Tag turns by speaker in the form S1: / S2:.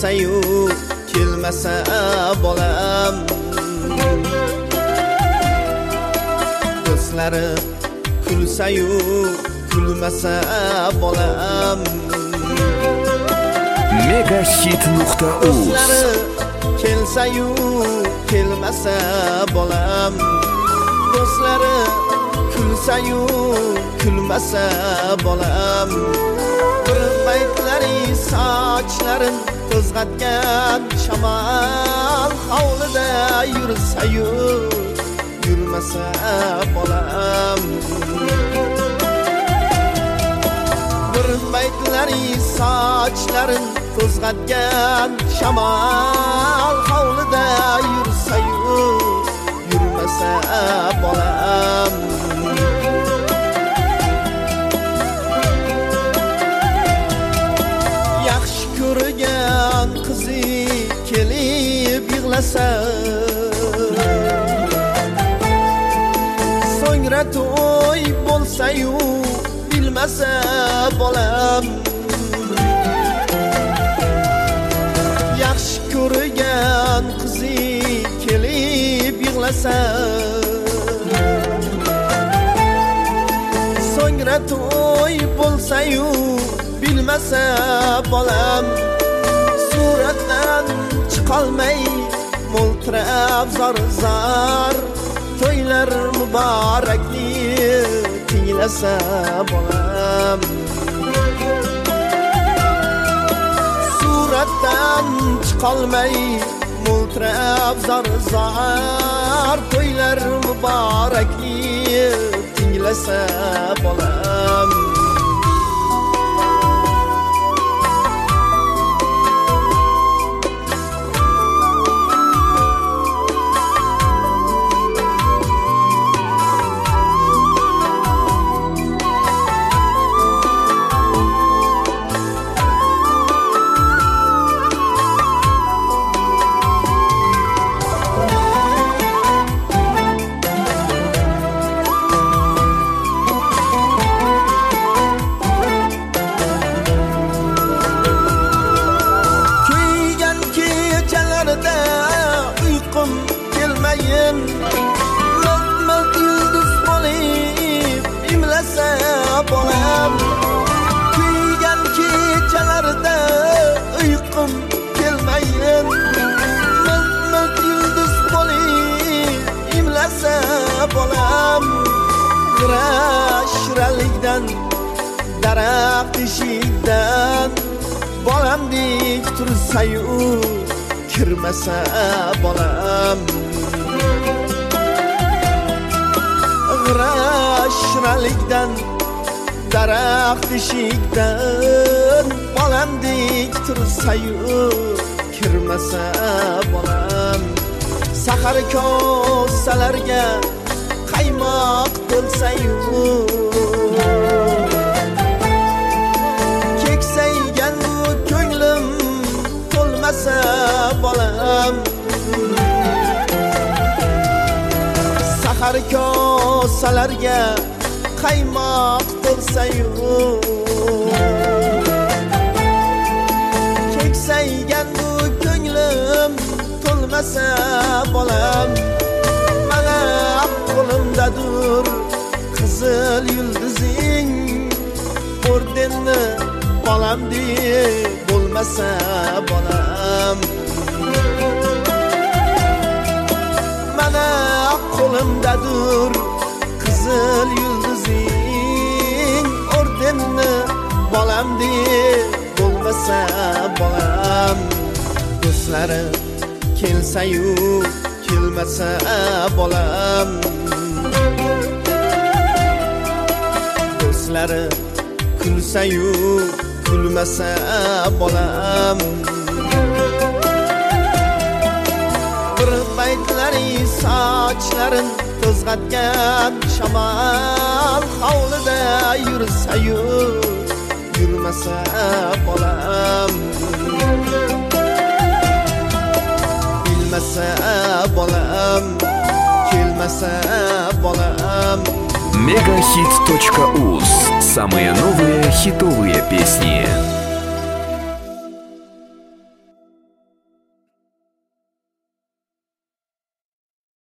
S1: kelsa-yu kelmasa bolam, do'stlari kulsa-yu kulmasa bolam,
S2: Megahit.uz.
S1: do'stlari kelsa-yu kelmasa bolam, do'stlari kulsa-yu kulmasa bolam, bir paytlari sochlarin qo'zg'atgan shamol hovlida yursa-yu yurmasa bolam, bir paytlari sochlarin qo'zg'atgan shamol hovlida yursa-yu yurmasa bolam, yaxshi ko'rgan qizi kelib yig'lasa, so'ngra to'y bo'lsa-yu bilmasa bolam, yaxshi ko'rgan qizi kelib yig'lasa, so'ngra to'y bo'lsa-yu bilmasa bolam, suratdan chiqolmay mo'ltirab zor-zor to'ylar muborakni tinglasa bolam, suratdan chiqolmay mo'ltirab zor-zor to'ylar muborakni tinglasa bolam. Uyqum kelmayin, milt-milt yulduz bo'lib imlasa bolam, kuygan kechalarda uyqum kelmayin, milt-milt yulduz bo'lib imlasa bolam, g'ira-shiralikdan daraxt eshikdan bolamdek tursa-yu kirmasa bolam, g'ira-shiralikdan daraxt eshikdan bolamdek tursa-yu kirmasa bolam, sahar kosalarga qaymoq to'lsa-yu keksaygan ko'nglim to'lmasa bolam, sahar kosalarga qaymoq to'lsa-yu keksaygan ko'nglim to'lmasa bolam, mana qo'limdadir qizil yulduzing, ordenni bolamdek bo'lmasa bolam, mana qo'limdadir qizil yulduzing, ordenni bolamdek bo'lmasa bolam, do'stlari kelsa-yu kelmasa bolam, do'stlari kulsa-yu kulmasa bolam, bir paytlari sochlarin qo'zg'atgan shamol hovlida yursa-yu yurmasa bolam, bilmasa bolam kelmasa bolam.
S2: Megahit.uz. Самые новые хитовые песни.